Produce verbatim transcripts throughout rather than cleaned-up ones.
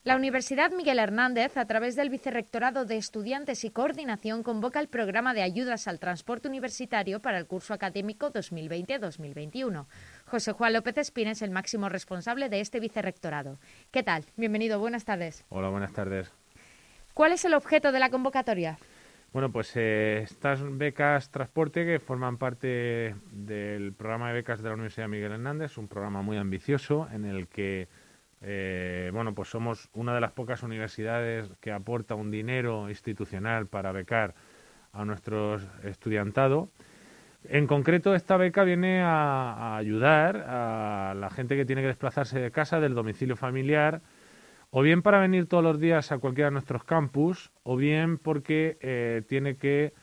La Universidad Miguel Hernández, a través del Vicerrectorado de Estudiantes y Coordinación, convoca el programa de ayudas al transporte universitario para el curso académico dos mil veinte dos mil veintiuno. José Juan López Espín es el máximo responsable de este vicerrectorado. ¿Qué tal? Bienvenido, buenas tardes. Hola, buenas tardes. ¿Cuál es el objeto de la convocatoria? Bueno, pues eh, estas becas transporte que forman parte del programa de becas de la Universidad Miguel Hernández, un programa muy ambicioso en el que Eh, bueno, pues somos una de las pocas universidades que aporta un dinero institucional para becar a nuestro estudiantado. En concreto, esta beca viene a, a ayudar a la gente que tiene que desplazarse de casa, del domicilio familiar, o bien para venir todos los días a cualquiera de nuestros campus, o bien porque eh, tiene que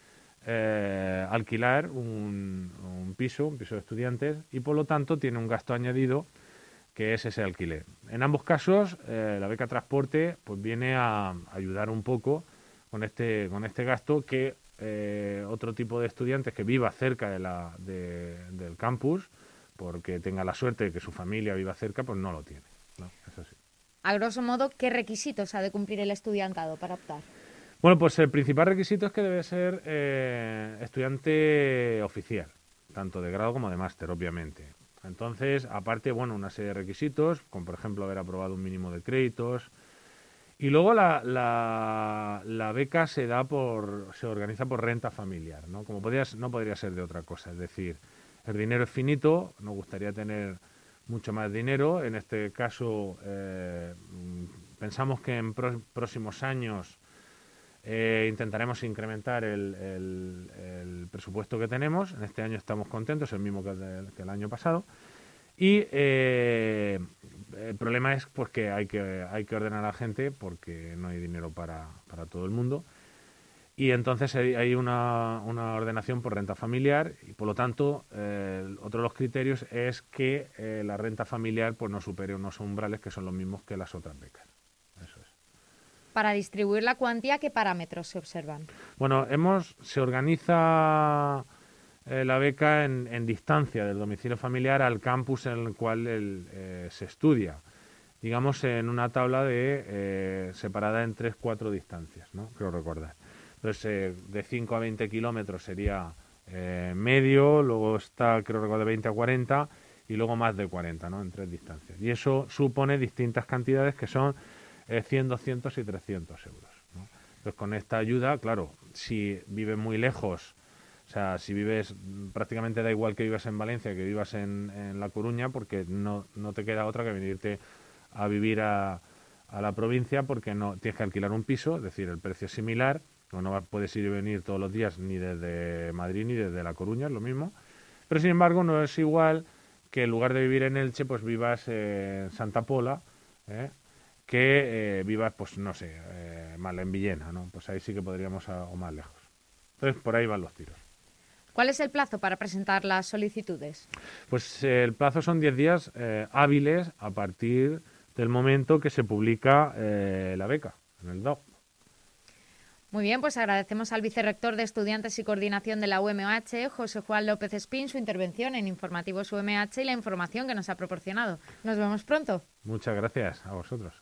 eh, alquilar un, un piso, un piso de estudiantes, y por lo tanto tiene un gasto añadido que es ese alquiler. En ambos casos, eh, la beca transporte pues viene a ayudar un poco con este, con este gasto que eh, otro tipo de estudiantes que viva cerca de la, de, del campus, porque tenga la suerte de que su familia viva cerca, pues no lo tiene, ¿no? Es así. A grosso modo, ¿qué requisitos ha de cumplir el estudiantado para optar? Bueno, pues el principal requisito es que debe ser eh, estudiante oficial, tanto de grado como de máster, obviamente. Entonces, aparte, bueno, una serie de requisitos, como por ejemplo haber aprobado un mínimo de créditos. Y luego la, la, la beca se da por, se organiza por renta familiar, ¿no? Como podría, no podría ser de otra cosa. Es decir, el dinero es finito, nos gustaría tener mucho más dinero. En este caso, eh, pensamos que en pro, próximos años Eh, intentaremos incrementar el, el, el presupuesto que tenemos. En este año estamos contentos, el mismo que el, que el año pasado. Y eh, el problema es pues, que, hay que hay que ordenar a la gente porque no hay dinero para, para todo el mundo. Y entonces hay, hay una, una ordenación por renta familiar y por lo tanto eh, otro de los criterios es que eh, la renta familiar pues, no supere unos umbrales que son los mismos que las otras becas. Eso es. Para distribuir la cuantía, ¿qué parámetros se observan? Bueno, hemos se organiza eh, la beca en, en distancia del domicilio familiar al campus en el cual el, eh, se estudia. Digamos en una tabla de eh, separada en tres, cuatro distancias, ¿no? Creo recordar. Entonces, eh, de cinco a veinte kilómetros sería eh, medio, luego está, creo recordar, de veinte a cuarenta y luego más de cuarenta, ¿no? En tres distancias. Y eso supone distintas cantidades que son eh, cien, doscientos y trescientos euros, ¿no? Entonces, con esta ayuda, claro, si vives muy lejos, o sea, si vives, prácticamente da igual que vivas en Valencia que vivas en, en La Coruña, porque no, no te queda otra que venirte a vivir a, a la provincia porque no tienes que alquilar un piso, es decir, el precio es similar, no, no puedes ir y venir todos los días ni desde Madrid ni desde La Coruña, es lo mismo, pero sin embargo no es igual que en lugar de vivir en Elche, pues vivas en Santa Pola, ¿eh? que eh, vivas, pues no sé, eh, más en Villena, ¿no? Pues ahí sí que podríamos a, o más lejos. Entonces, por ahí van los tiros. ¿Cuál es el plazo para presentar las solicitudes? Pues eh, el plazo son diez días eh, hábiles a partir del momento que se publica eh, la beca en el D O C. Muy bien, pues agradecemos al vicerrector de Estudiantes y Coordinación de la U M H, José Juan López Espín, su intervención en Informativos U M H y la información que nos ha proporcionado. Nos vemos pronto. Muchas gracias a vosotros.